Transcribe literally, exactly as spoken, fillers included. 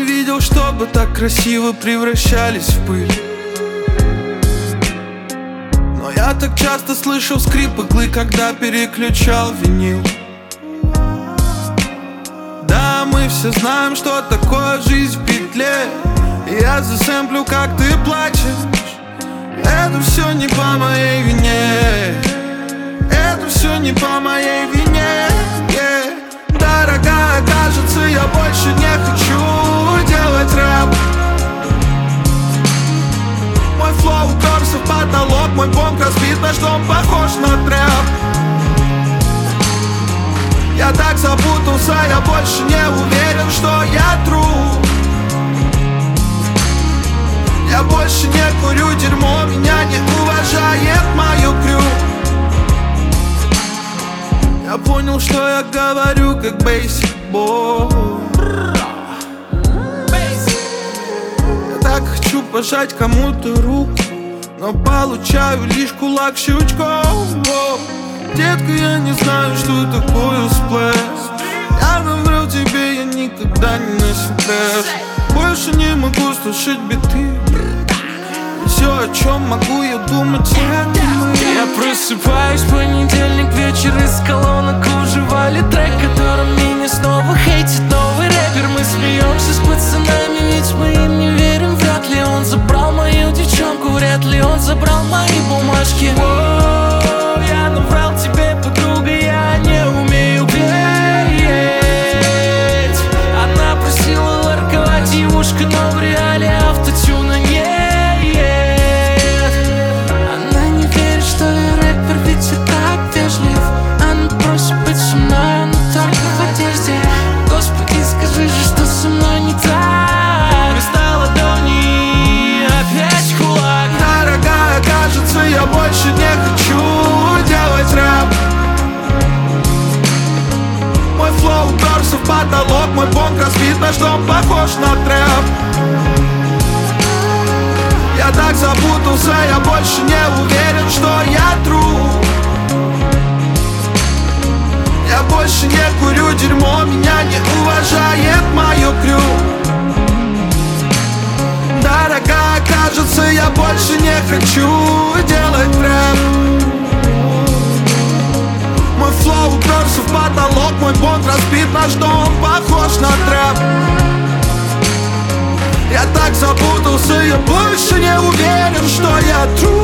не видел, чтобы так красиво превращались в пыль. Но я так часто слышал скрип иглы, когда переключал винил. Да, мы все знаем, что такое жизнь в петле. И я засэмплю, как ты плачешь. Это все не по моей вине. Это все не по моей вине, yeah. Дорогая, кажется, я больше не хочу делать рэп. Мой флоу уперся в потолок, мой бомб разбит, наш дом похож на трэп. Я так запутался, я больше не уверен, что я true. Я больше не курю дерьмо, меня не уважает мою крю. Я понял, что я говорю как basic boy. Я так хочу пожать кому-то руку, но получаю лишь кулак щелчком. Детка, я не знаю, что такое сплэш. Я наврал тебе, я никогда не носил трэш. Больше не могу слушать биты. Все, о чем могу я думать, это мы. Я просыпаюсь в понедельник, вечер из колонок уживали трек, которым меня снова хейтит новый рэпер. Мы смеемся с пацанами, ведь мы им не верим. Вряд ли он забрал мою девчонку, вряд ли он забрал мои бумажки. Воу, я наврал тебе, подруга, я не умею петь. Она просила ларковать ей ушко, но в реале автотюна нет. Она не верит, что я рэпер, ведь я так вежлив. Она просит быть со мной, но только в одежде. Господи, скажи же, что со мной не так. Вместо ладони опять кулак. Дорогая, кажется, я больше не хочу делать рэп. Мой флоу уперся в потолок, мой бомб разбит, наш дом похож на трэп. Я так запутался, я больше не уверен, что я true. Я больше не курю дерьмо, меня не уважает мою крю. Дорогая, кажется, я больше не хочу делать рэп. Мой флоу уперся в потолок, мой бомб разбит, наш дом похож на трэп. Я так запутался, я больше не уверен, что я true.